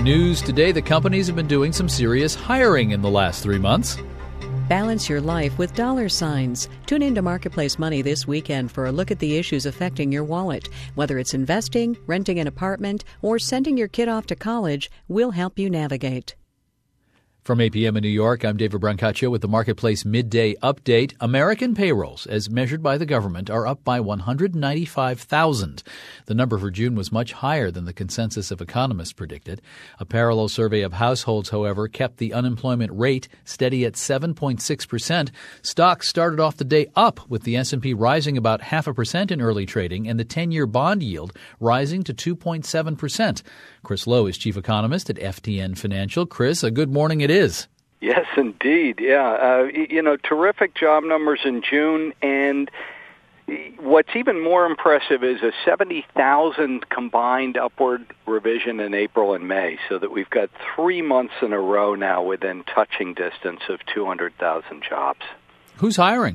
News today, the companies have been doing some serious hiring in the last 3 months. Balance your life with dollar signs. Tune into Marketplace Money this weekend for a look at the issues affecting your wallet. Whether it's investing, renting an apartment, or sending your kid off to college, we'll help you navigate. From APM in New York, I'm David Brancaccio with the Marketplace Midday Update. American payrolls, as measured by the government, are up by 195,000. The number for June was much higher than the consensus of economists predicted. A parallel survey of households, however, kept the unemployment rate steady at 7.6%. Stocks started off the day up, with the S&P rising about 0.5% in early trading and the 10-year bond yield rising to 2.7%. Chris Lowe is chief economist at FTN Financial. Chris, a good morning it is. Yes, indeed. Yeah. Terrific job numbers in June. And what's even more impressive is a 70,000 combined upward revision in April and May, so that we've got 3 months in a row now within touching distance of 200,000 jobs. Who's hiring?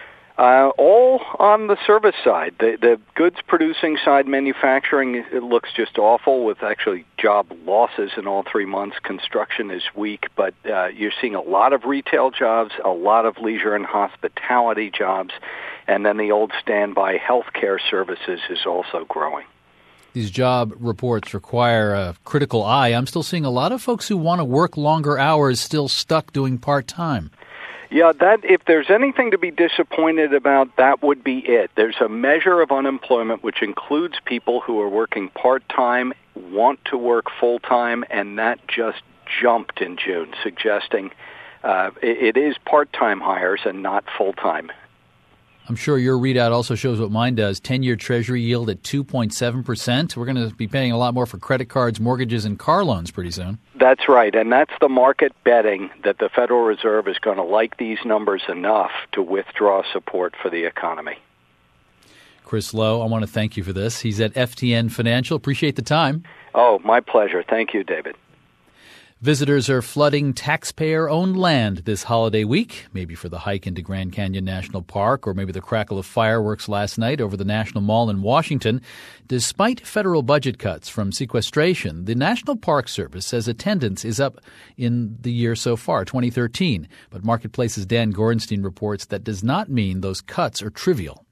All on the service side. The goods-producing side, manufacturing, it looks just awful with actually job losses in all 3 months. Construction is weak, but you're seeing a lot of retail jobs, a lot of leisure and hospitality jobs, and then the old standby healthcare services is also growing. These job reports require a critical eye. I'm still seeing a lot of folks who want to work longer hours still stuck doing part-time. Yeah, that if there's anything to be disappointed about, that would be it. There's a measure of unemployment which includes people who are working part-time, want to work full-time, and that just jumped in June, suggesting it is part-time hires and not full-time. I'm sure your readout also shows what mine does. 10-year Treasury yield at 2.7%. We're going to be paying a lot more for credit cards, mortgages, and car loans pretty soon. That's right, and that's the market betting that the Federal Reserve is going to like these numbers enough to withdraw support for the economy. Chris Lowe, I want to thank you for this. He's at FTN Financial. Appreciate the time. Oh, my pleasure. Thank you, David. Visitors are flooding taxpayer-owned land this holiday week, maybe for the hike into Grand Canyon National Park or maybe the crackle of fireworks last night over the National Mall in Washington. Despite federal budget cuts from sequestration, the National Park Service says attendance is up in the year so far, 2013. But Marketplace's Dan Gorenstein reports that does not mean those cuts are trivial.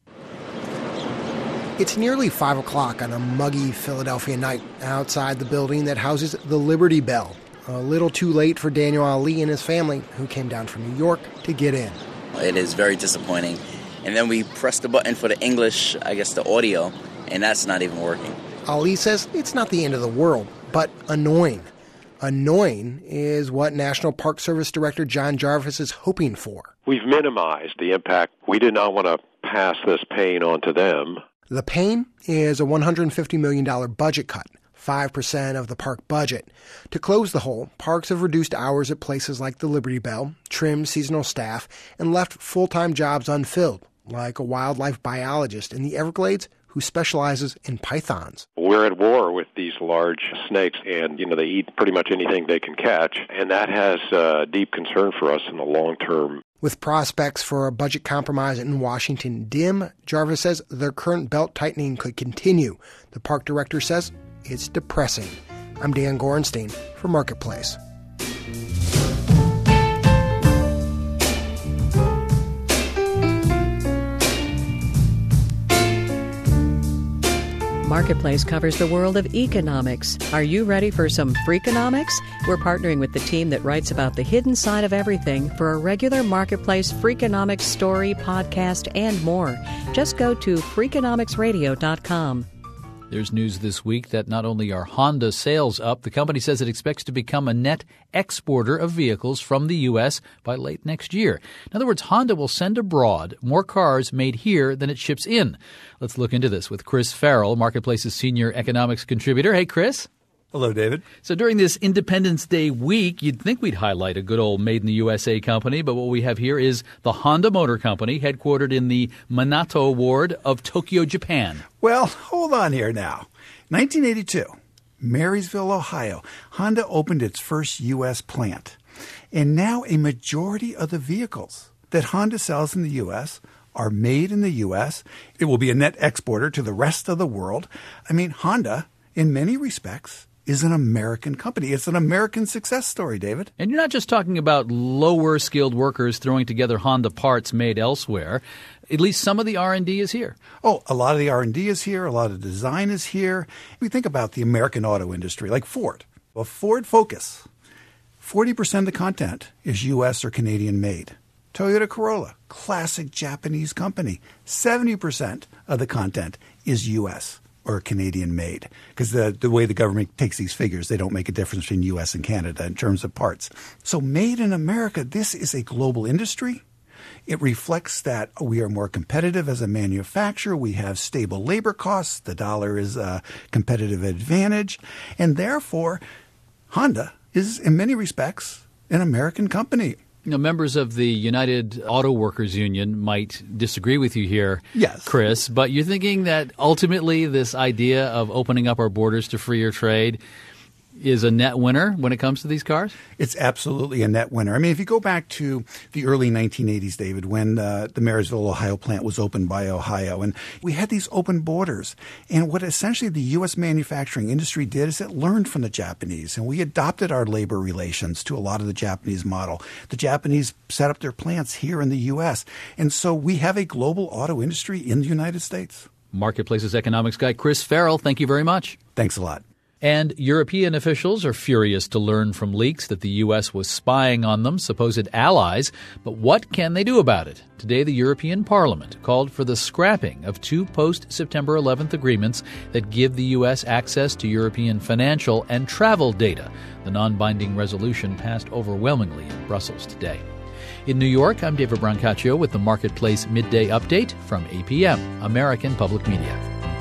It's nearly 5 o'clock on a muggy Philadelphia night outside the building that houses the Liberty Bell. A little too late for Daniel Ali and his family, who came down from New York to get in. It is very disappointing. And then we pressed the button for the English, the audio, and that's not even working. Ali says it's not the end of the world, but annoying. Annoying is what National Park Service Director John Jarvis is hoping for. We've minimized the impact. We did not want to pass this pain on to them. The pain is a $150 million budget cut, 5% of the park budget. To close the hole, parks have reduced hours at places like the Liberty Bell, trimmed seasonal staff, and left full-time jobs unfilled, like a wildlife biologist in the Everglades who specializes in pythons. We're at war with these large snakes, and, they eat pretty much anything they can catch, and that has deep concern for us in the long term. With prospects for a budget compromise in Washington dim, Jarvis says their current belt tightening could continue. The park director says it's depressing. I'm Dan Gorenstein for Marketplace. Marketplace covers the world of economics. Are you ready for some Freakonomics? We're partnering with the team that writes about the hidden side of everything for a regular Marketplace Freakonomics story, podcast, and more. Just go to Freakonomicsradio.com. There's news this week that not only are Honda sales up, the company says it expects to become a net exporter of vehicles from the U.S. by late next year. In other words, Honda will send abroad more cars made here than it ships in. Let's look into this with Chris Farrell, Marketplace's senior economics contributor. Hey, Chris. Hello, David. So during this Independence Day week, you'd think we'd highlight a good old made-in-the-USA company, but what we have here is the Honda Motor Company, headquartered in the Minato Ward of Tokyo, Japan. Well, hold on here now. 1982, Marysville, Ohio, Honda opened its first U.S. plant. And now a majority of the vehicles that Honda sells in the U.S. are made in the U.S. It will be a net exporter to the rest of the world. Honda, in many respects, is an American company. It's an American success story, David. And you're not just talking about lower skilled workers throwing together Honda parts made elsewhere. At least some of the R&D is here. Oh, a lot of the R&D is here. A lot of the design is here. We think about the American auto industry, like Ford. Well, Ford Focus, 40% of the content is U.S. or Canadian made. Toyota Corolla, classic Japanese company, 70% of the content is U.S. or Canadian made. Because the way the government takes these figures, they don't make a difference between U.S. and Canada in terms of parts. So made in America, this is a global industry. It reflects that we are more competitive as a manufacturer. We have stable labor costs. The dollar is a competitive advantage. And therefore, Honda is, in many respects, an American company. You know, members of the United Auto Workers Union might disagree with you here, yes, Chris, but you're thinking that ultimately this idea of opening up our borders to freer trade is a net winner when it comes to these cars? It's absolutely a net winner. I mean, if you go back to the early 1980s, David, when the Marysville, Ohio plant was opened by Ohio, and we had these open borders. And what essentially the U.S. manufacturing industry did is it learned from the Japanese, and we adopted our labor relations to a lot of the Japanese model. The Japanese set up their plants here in the U.S., and so we have a global auto industry in the United States. Marketplace's economics guy, Chris Farrell, thank you very much. Thanks a lot. And European officials are furious to learn from leaks that the U.S. was spying on them, supposed allies. But what can they do about it? Today, the European Parliament called for the scrapping of 2 post-September 11th agreements that give the U.S. access to European financial and travel data. The non-binding resolution passed overwhelmingly in Brussels today. In New York, I'm David Brancaccio with the Marketplace Midday Update from APM, American Public Media.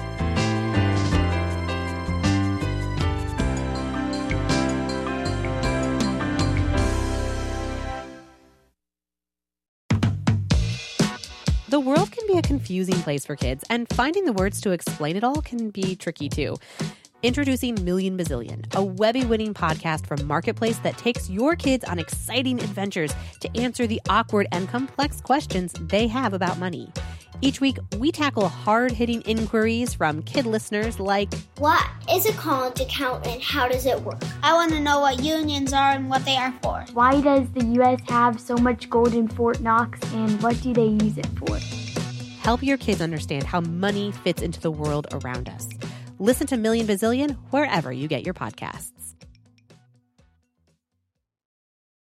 The world can be a confusing place for kids, and finding the words to explain it all can be tricky too. Introducing Million Bazillion, a Webby-winning podcast from Marketplace that takes your kids on exciting adventures to answer the awkward and complex questions they have about money. Each week, we tackle hard-hitting inquiries from kid listeners like, what is a college account and how does it work? I want to know what unions are and what they are for. Why does the U.S. have so much gold in Fort Knox and what do they use it for? Help your kids understand how money fits into the world around us. Listen to Million Bazillion wherever you get your podcasts.